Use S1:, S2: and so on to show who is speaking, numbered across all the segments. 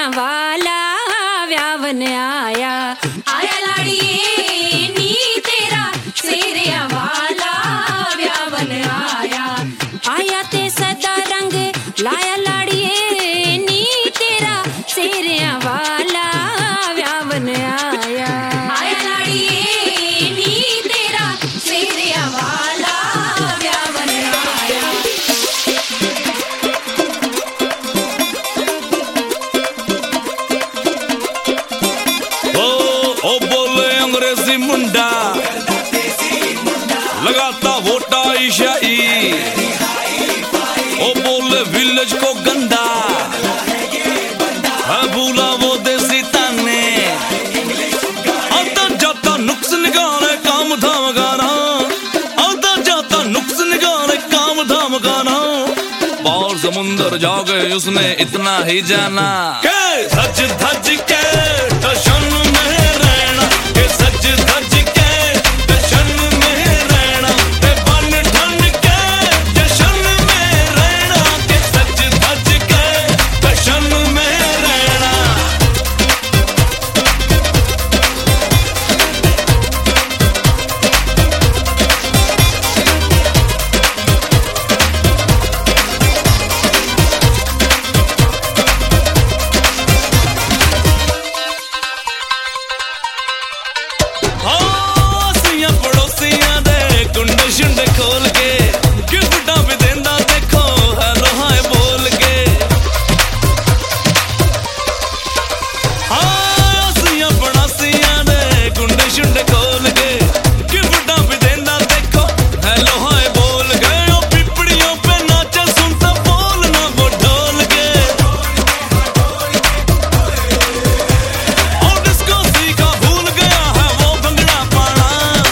S1: वाला व्यावन आया। आया लाड़िए नी तेरा सेरिया वाला व्यावन आया। आया ते सदा रंग लाया लाड़िए नी तेरा सेरिया वाला व्यावन आया। आया लाड़िए नी तेरा सेरिया वाला व्यावन आया।
S2: ओ बोले अंग्रेजी मुंडा लगाता वोटा ईशाई। ओ बोले विलेज को गंदा है भूला वो देसी ताने। आता जाता नुक्स निकाले काम धाम गाना। आता जाता नुक्स निकाले काम धाम गाना। बाहर समुंदर जाके उसने इतना ही जाना के सच धज के टशन में रहना। के सच धज के टशन में रहना। ते बन ठन के जशन में रहना। के सच धज के टशन में रहना। पड़ोसियां दे कुंडे शुंडे खोल के गिफ्टां भी देंदा देखो हेलो हाय बोल के। आसियां पड़ोसियां दे कुंडे शुंडे खोल के गिफ्टां भी देंदा देखो हेलो हाय बोल के। ओ पिपड़ियों पे नाचे सुनता बोलना वो ढोल के। और डिस्को सीखा भूल गया है वो भंगड़ा पाना।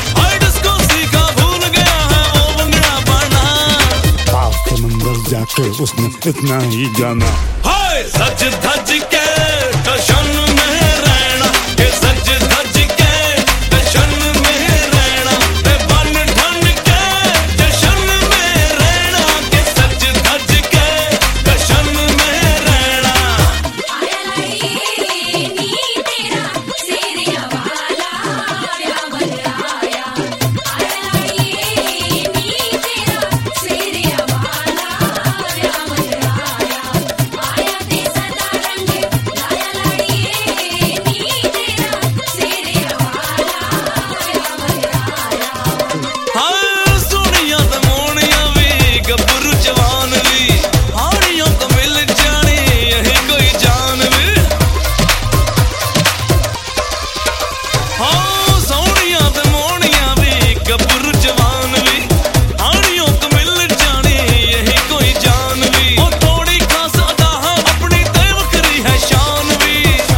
S3: जाके उसने इतना ही जाना।
S2: हाय सच धज के टशन में रहना। के सच धज के टशन में रहना। ते बन ठन के जशन में रहना। के सच धज के टशन में रहना।
S1: आया लाड़िए नी तेरा सेरिया वाला व्यावन आया। आया लाड़िए नी तेरा सेरिया वाला व्यावन आया। आया ते सदा रंग लाया लाड़िए नी तेरा सेरिया वाला व्यावन आया।
S2: हाँ सोनिया ते मोनिया भी गब्बरू जवान भी हानियों को मिल जानी यही कोई जान भी। हाँ सोनिया ते मोनिया भी गब्बरू जवान भी हानियों को मिल जानी यही कोई जान भी। ओ थोड़ी खास अदा है अपनी ते वखरी है शान भी।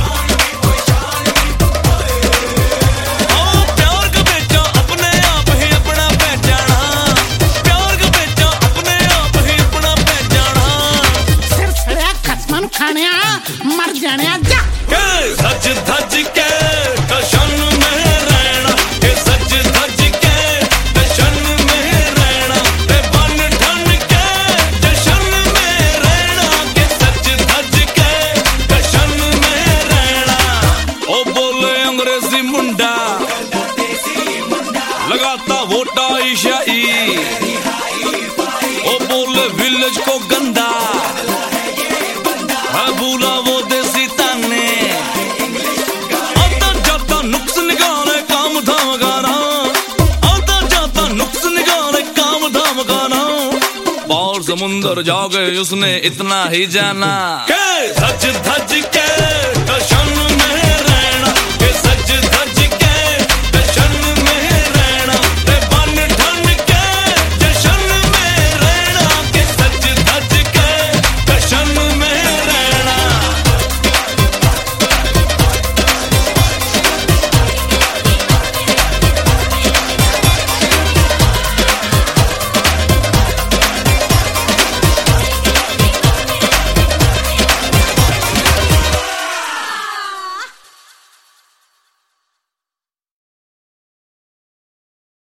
S2: प्यार का बेचा अपने आप ही अपना पहचाना। प्यार का बेचा अपने आप ही अपना पहचाना।
S4: सिर सड़िया खसमन खाने मर जाने जा।
S2: के सच धज के टशन में रहना। के सच धज के टशन में रहना। ते बन ठन के जशन में रहना। के सच धज के टशन में रहना। ओ बोले अंग्रेजी मुंडा लगाता वोटा ईशाई। ओ बोले विलेज को गंदा है भूला वो देसी ताने। आता जाता नुक्स निकाले काम धाम गाना। आता जाता नुक्स निकाले काम धाम गाना। बाहर समुंदर जाके उसने इतना ही जाना के सच धज के